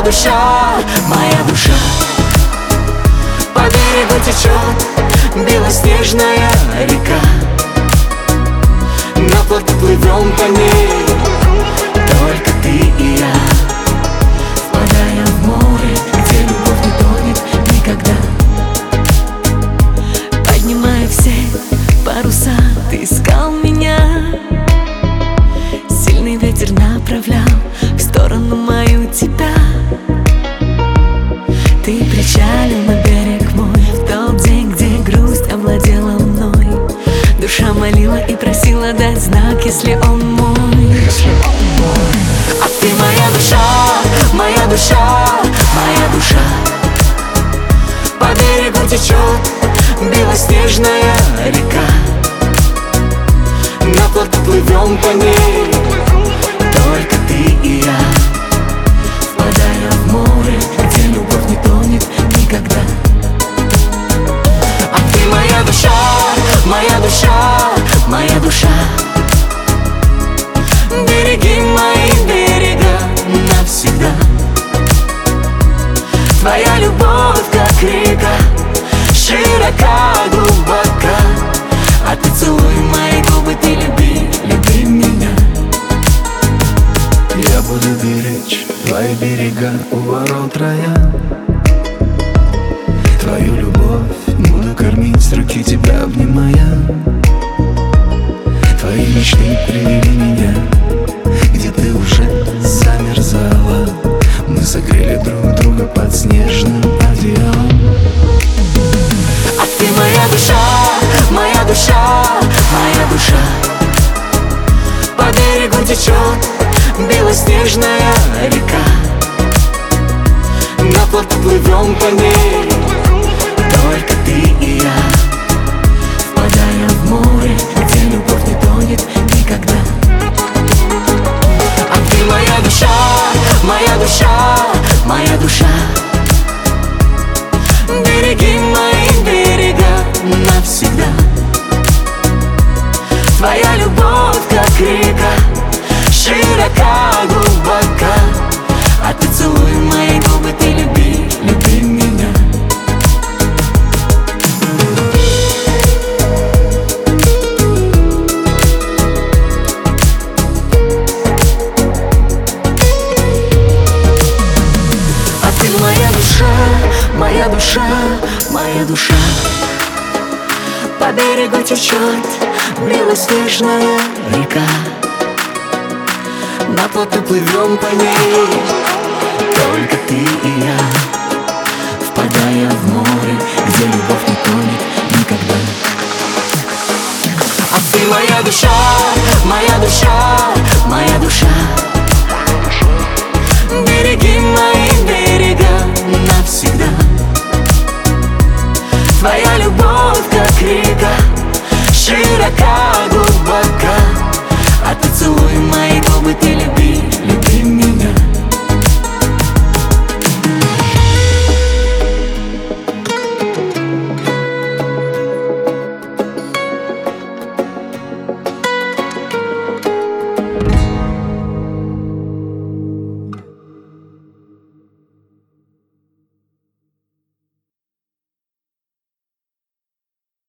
моя душа. По берегу течет белоснежная река. На плоту плывем по ней, только ты и я, впадая в море, где любовь не тонет никогда. Поднимая все паруса, ты искал меня. Сильный ветер направлял в сторону мою тебя. Ты причалил на берег мой в тот день, где грусть овладела мной. Душа молила и просила дать знак, если он мой. А ты моя душа, моя душа, моя душа. По берегу течет белоснежная река. На плоту плывем по ней, только ты и я, впадая в море, где любовь не тонет никогда. А ты моя душа, моя душа, моя душа. Береги мои берега навсегда. Твоя любовь, как река, широка, глубока. А ты целуй мои губы, ты люби, люби меня. Я буду беречь твои берега у ворот рая. Твою любовь буду кормить, с руки тебя обнимая. Твои мечты привели меня, где ты уже замерзала. Мы согрели друг друга под снежным одеялом. А ты моя душа, моя душа, моя душа. По берегу течет белоснежная река. На плоту плывем по ней, только ты и я, впадая в море, где любовь не тонет никогда. А ты моя душа, моя душа, моя душа. Береги мои берега навсегда. Твоя любовь, как река, широка, глубока. А ты целуй мои губы, ты люби, люби меня. А ты моя душа, моя душа, моя душа. По берегу течет белоснежная река. На плоту плывем по ней, только ты и я, впадая в море, где любовь не тонет никогда. А ты моя душа, моя душа, моя душа. Береги мои берега навсегда. Твоя любовь, как река, широка,